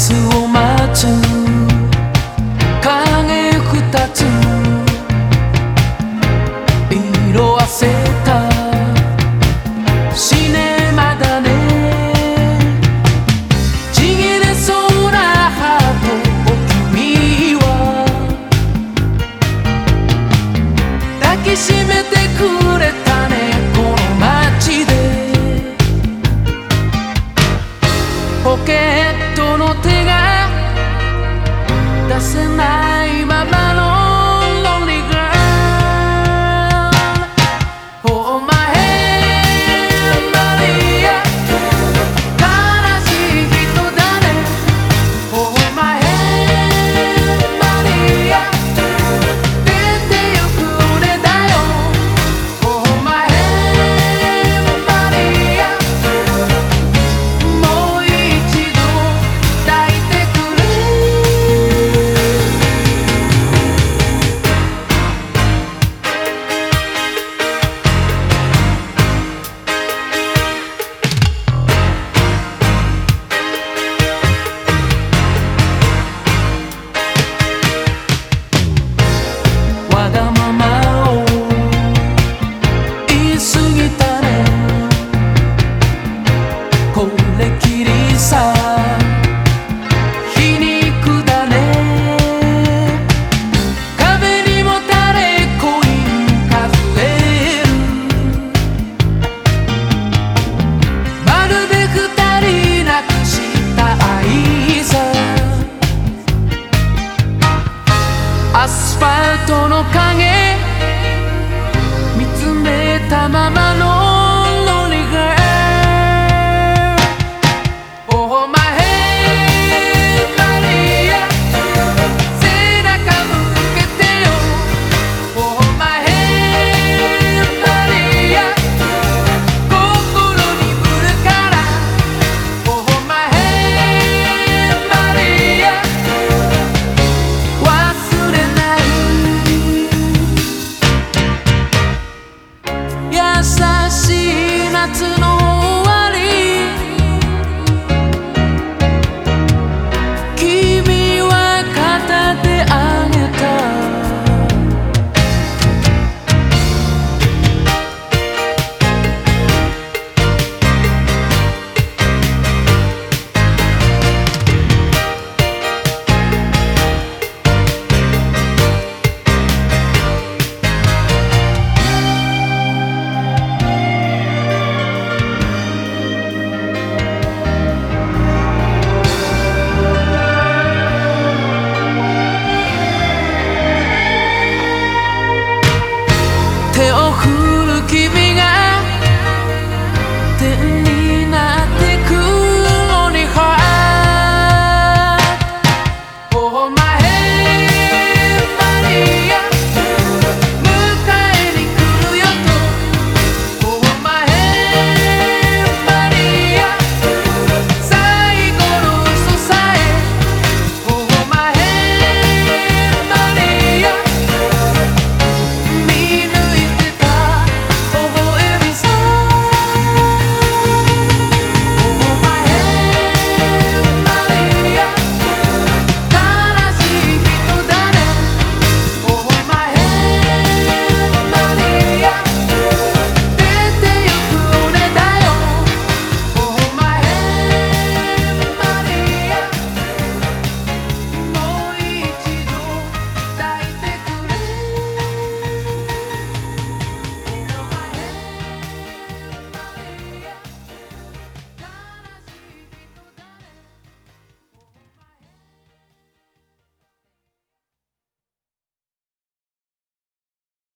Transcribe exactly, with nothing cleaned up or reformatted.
スを待つ影二つ色あせたシネマだね。ちぎれそうなハートを君は抱きしめてくれたね。この街でポケットの手が出せないままの Lonely Girl Hold my hand Maria 悲しい人だね Hold my hand Maria 出てゆく俺だよ Hold my hand Maria もう一度抱いてくれ。わがままを言い過ぎたね。これきりさ皮肉だね。壁にもたれコイン数える。まるで二人なくした愛さ。アスファルトの影見つめたままの Lonely Girl Oh my hand Maria 背中向けてよ Oh my hand Maria 心に降るから Oh my hand Maria 忘れない優しい夏の